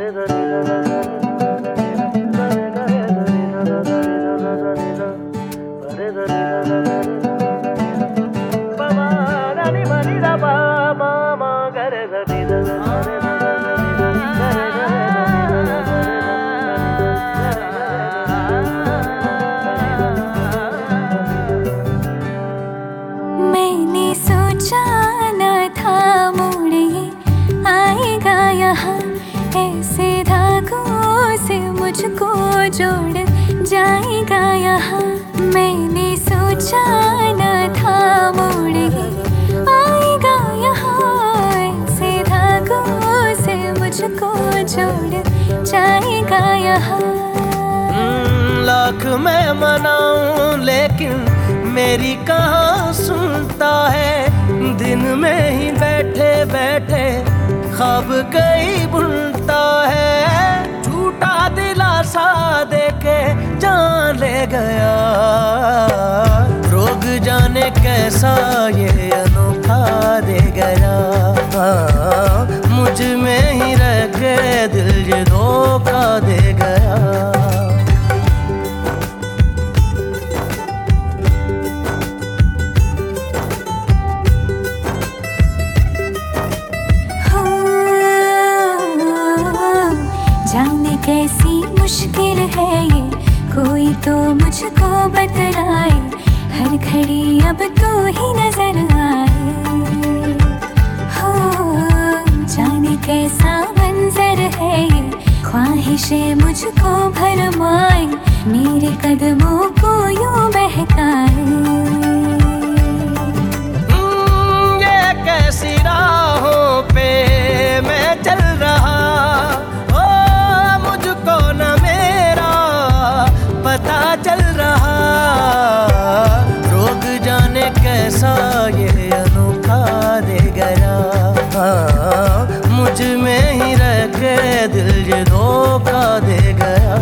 मैंने सोचा न था मोड़ ये आएगा यहाँ, ऐसे धागों से मुझको जोड़ जाएगा यहाँ। मैंने सोचा न था मोड़ ये आएगा यहाँ, ऐसे धागों से मुझको जोड़ जाएगा यहाँ। लाख मैं मनाऊं लेकिन मेरी कहाँ सुनता है, दिन में ही बैठे बैठे ख्वाब कई बुनता है। झूठा दिलासा देके जान ले गया, रोग जाने कैसा ये अनोखा दे गया। मुझ में ही रह के दिल ये धोखा दे गया। जाने कैसी मुश्किल है ये, कोई तो मुझको बतलाए। हर घड़ी अब तू ही नजर आए। हो जाने कैसा मंजर है ये, ख्वाहिशें मुझको भरमाए, मेरे कदमों को यूं बहकाए। ये कैसी राहों पे मैं चल रहा, पता चल रहा। रोग जाने कैसा ये अनोखा दे गया, मुझ में ही रह के दिल ये धोखा दे गया।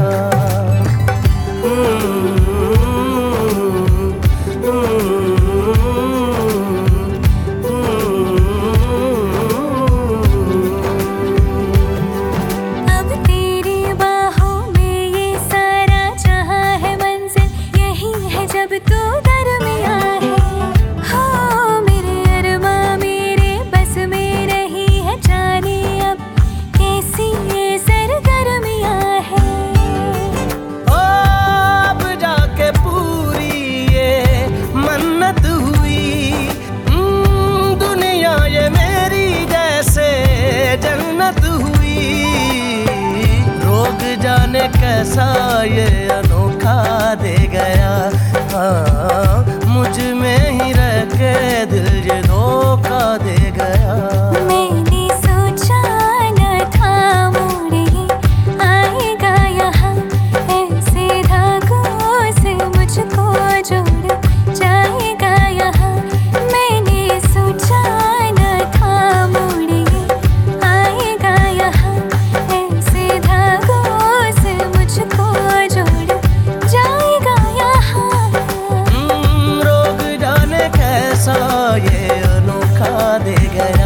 जाने कैसा ये अनोखा दे गया, मुझ में ही रह के दिल ये धोखा दे गया। मैंने सोचा न था मोड़ ये आएगा यहाँ, ऐसे धागों से मुझको जोड़ जाएगा यहाँ। मैंने सोचा न था मोड़ ये आएगा यहाँ, ऐसे धागों से मुझको जोड़ जाएगा यहाँ। रोग जाने कैसा ये अनोखा दे गया,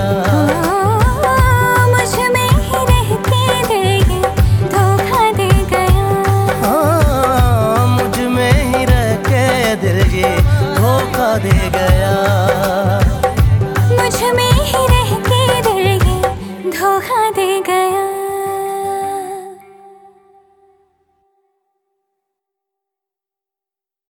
मुझ में ही रह के दिल ये धोखा दे गया। मुझ में ही रह के दिल ये धोखा दे गया। मुझ में ही रह के दिल ये धोखा दे गया।